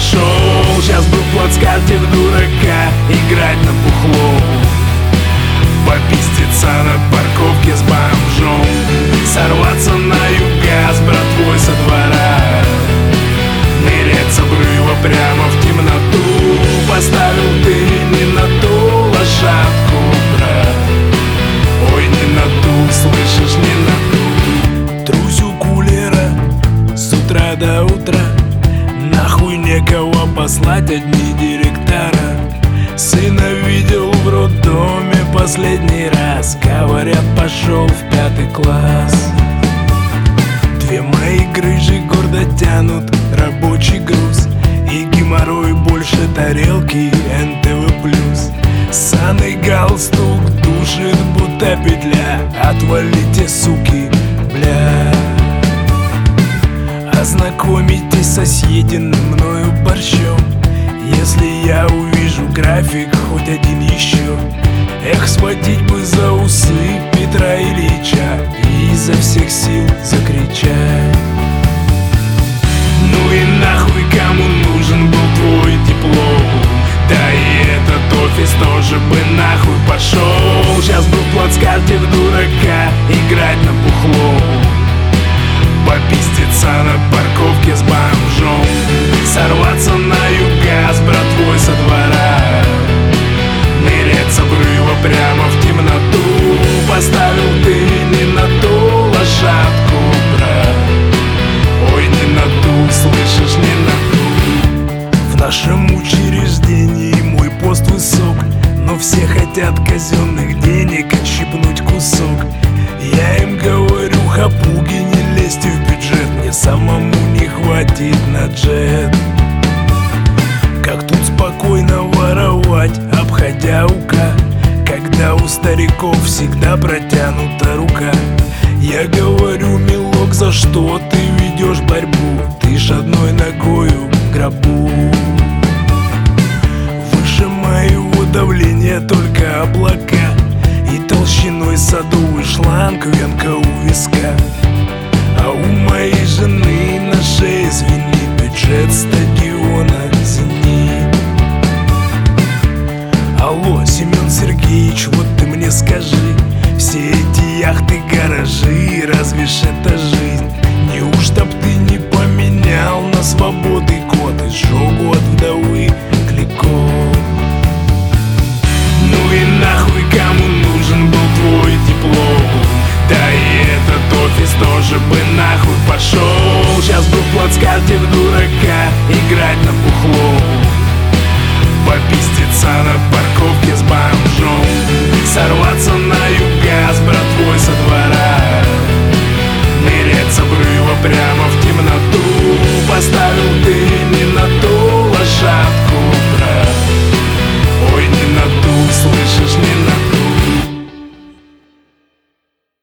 пошел. Сейчас бы в плацкарте в дурака играть на бухло, попиздиться на парковке с бомжом, сорваться на юга с братвой со двора, нырять с обрыва прямо в темноту. Поставил ты не на ту лошадку, брат, ой, не на ту, слышишь, не на ту. Трусь у кулера с утра до утра, нахуй некого послать, одни директора. Сына видел в роддоме последний раз, говорят, пошел в 5 класс. Две мои грыжи гордо тянут рабочий груз, и геморрой больше тарелки НТВ+. Ссаный галстук душит, будто петля. Отвалите, суки, бля. Ознакомитесь со съеденным мною борщом, если я увижу график хоть один еще. Эх, схватить бы за усы Петра Ильича и изо всех сил закричать: ну и нахуй кому нужен был твой диплом? Да и этот офис тоже бы нахуй пошел. Сейчас бы в плацкарте в дурака играть на бухло, попиздиться на парковке с бомжом, сорваться на юга с братвой со двора, нырять с обрыва прямо в темноту. Поставил ты не на ту лошадку, брат, ой, не на ту, слышишь, не на ту. В нашем учреждении мой пост высок, но все хотят казенных денег отщипнуть кусок. Я им говорю: хапуги, не лезьте в бюджет, мне самому не хватит на джет. Как тут спокойно воровать, обходя УК, когда у стариков всегда протянута рука. Я говорю: милок, за что ты ведешь борьбу? Ты ж одной ногою в гробу. Выше моего давления только облака и толщиной садовый шланг, венка у виска. А у моей жены на шее звенит бюджет стадиона «Зенит». Алло, Семен Сергеевич, вот ты мне скажи, все эти яхты, гаражи, разве ж это жизнь? Неужто б ты не поменял на свободы код и сжогу от вдовы Клико? Ну и нахуй кому нужен был твой диплом? Да и этот офис тоже бы нахуй пошел. Сейчас бы в плацкарте в дурака играть на бухло, попиздиться на парковке с бомжом, сорваться на